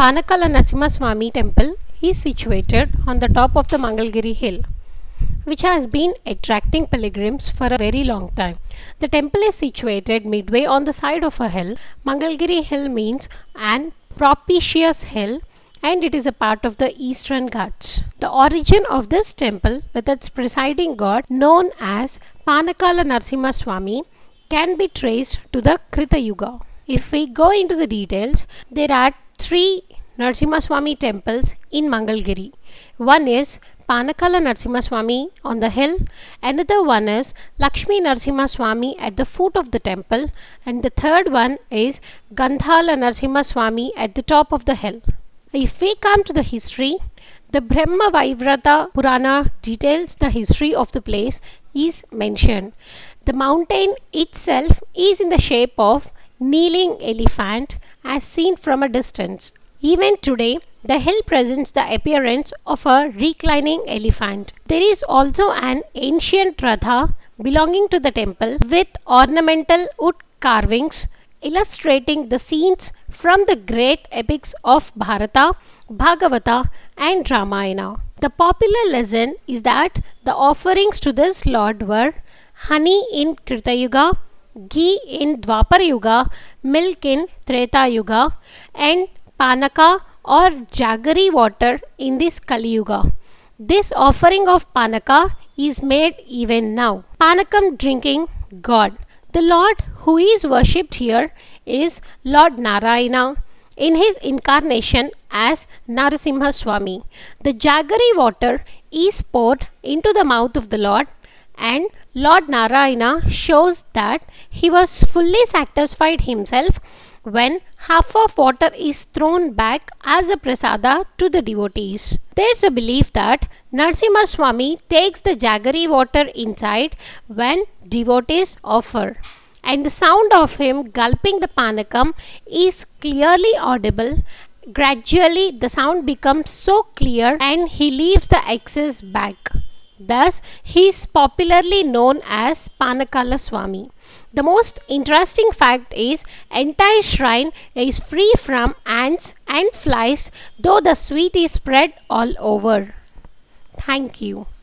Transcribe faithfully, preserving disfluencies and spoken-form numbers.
Panakala Narasimhaswamy temple is situated on the top of the Mangalgiri hill, which has been attracting pilgrims for a very long time. The temple is situated midway on the side of a hill. Mangalgiri hill means an propitious hill, and it is a part of the Eastern Ghats. The origin of this temple with its presiding god known as Panakala Narasimhaswamy can be traced to the Krita Yuga. If we go into the details, there are three Narasimhaswamy temples in Mangalgiri. One is Panakala Narasimhaswamy on the hill, another one is Lakshmi Narasimhaswamy at the foot of the temple, and the third one is Gandhala Narasimhaswamy at the top of the hill. If we come to the history, the Brahma Vaivrata Purana details the history of the place is mentioned. The mountain itself is in the shape of kneeling elephant as seen from a distance. Even today, the hill presents the appearance of a reclining elephant. There is also an ancient Ratha belonging to the temple with ornamental wood carvings illustrating the scenes from the great epics of Bharata, Bhagavata and Ramayana. The popular legend is that the offerings to this lord were honey in Krita Yuga, ghee in Dwapar Yuga, milk in Treta Yuga, and panaka or jaggery water in this Kali Yuga. This offering of panaka is made even now. Panakam drinking god. The Lord who is worshipped here is Lord Narayana in his incarnation as Narasimhaswamy. The jaggery water is poured into the mouth of the Lord, and Lord Narayana shows that he was fully satisfied himself when half of water is thrown back as a prasada to the devotees. There's a belief that Narasimhaswamy takes the jaggery water inside when devotees offer, and the sound of him gulping the panakam is clearly audible. Gradually the sound becomes so clear and he leaves the excess back. Thus, he is popularly known as Panakala Swami. The most interesting fact is entire shrine is free from ants and flies, though the sweet is spread all over. Thank you.